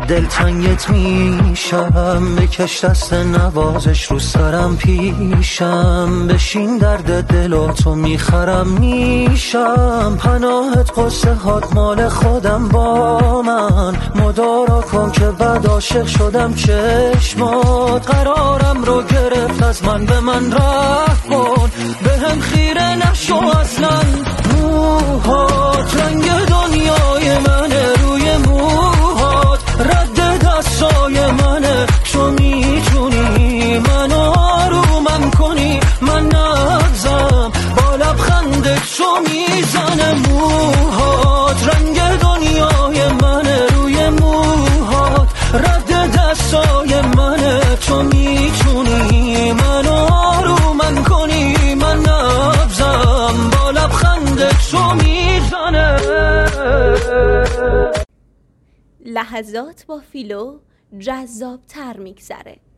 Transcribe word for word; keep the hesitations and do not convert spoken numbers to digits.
دلتنگت میشم، بکش دست نوازش رو سرم پیشم، بشین درد دلاتو میخرم میشم، پناهت قصه هات مال خودم با من، مدارا کن که بعد عاشق شدم چشمات، قرارم رو گرفت از من به من رفت کن، به هم خیره نشو اصلا، موهات رنگ دنیای منه، روی موهات رد دستای منه، تو میتونی منو آرومم کنی، من نبزم با لبخندت تو میزنه، موهات رنگ دنیای منه، روی موهات رد دستای منه، تو میتونی منو آرومم کنی، من نبزم با لبخندت تو میزنه. لحظات با فیلو جذاب تر میگذره.